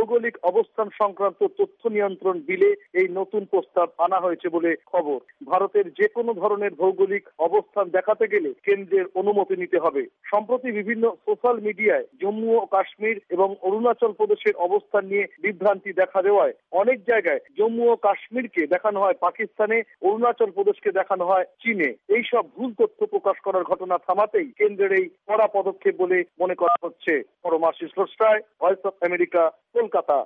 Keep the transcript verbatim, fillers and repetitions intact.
ভৌগোলিক অবস্থান সংক্রান্ত তথ্য নিয়ন্ত্রণ বিলে এই নতুন প্রস্তাব আনা হয়েছে বলে খবর। ভারতের যে কোনো ধরনের ভৌগোলিক অবস্থান দেখাতে গেলে কেন্দ্রের অনুমতি নিতে হবে। সম্প্রতি বিভিন্ন সোশ্যাল মিডিয়ায় জম্মু ও কাশ্মীর এবং অরুণাচল প্রদেশের অবস্থান নিয়ে বিভ্রান্তি দেখা দেওয়ায় অনেক জায়গায় জম্মু ও কাশ্মীরকে দেখানো হয় পাকিস্তানে, অরুণাচল প্রদেশকে দেখানো হয় চীনে। এইসব ভুল তথ্য প্রকাশ করার ঘটনা থামাতেই কেন্দ্রের এই কড়া পদক্ষেপ বলে মনে করা হচ্ছে। Paramashis Ghosh, voice of America, Kolkata.